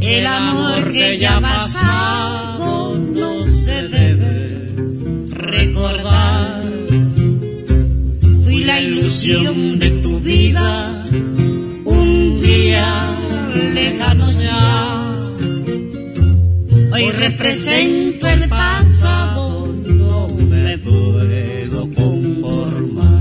El amor que ya ha pasado no se debe recordar. Fui la ilusión de tu vida, un día lejano ya. Hoy represento el pasado, no me puedo conformar.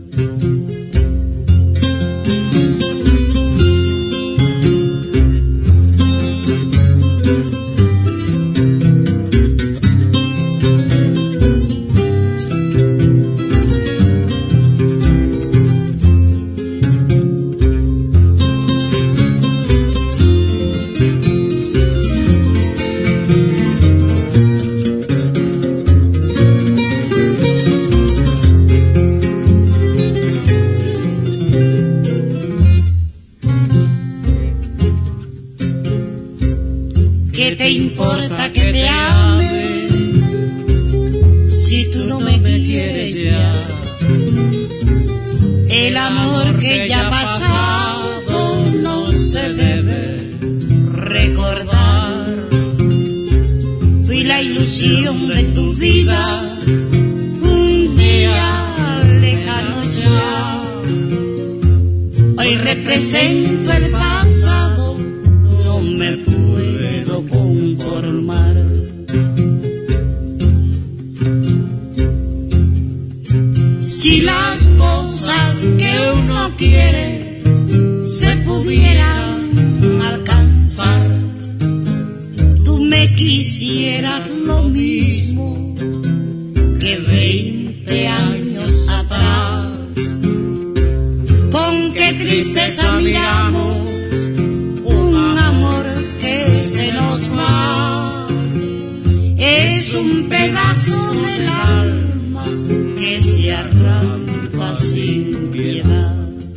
¿Qué te importa que te ame si tú no me quieres ya? El amor que ya ha pasado no se debe recordar. Fui la ilusión de tu vida, un día lejano ya. Hoy represento el pasado, no me puedo conformar. Si las cosas que uno quiere se pudieran alcanzar, tú me quisieras lo mismo que 20 años atrás. Con qué tristeza miramos un amor que se nos va. Es un pedazo del alma que se arranca sin piedad.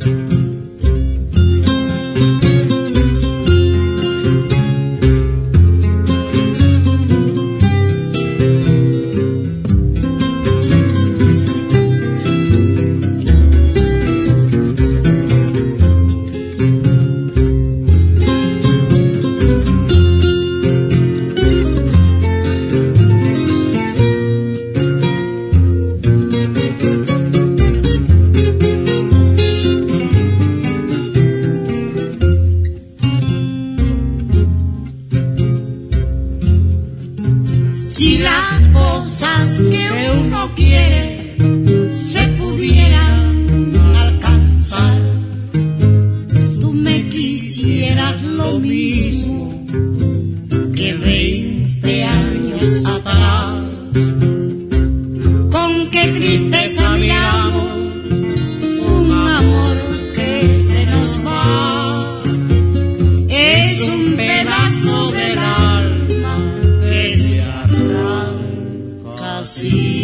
Si las cosas que uno quiere se pudieran alcanzar, tú me quisieras lo mismo que 20 años atrás. Con qué tristeza miramos un amor que se nos va. Es un pedazo del alma que se arranca así.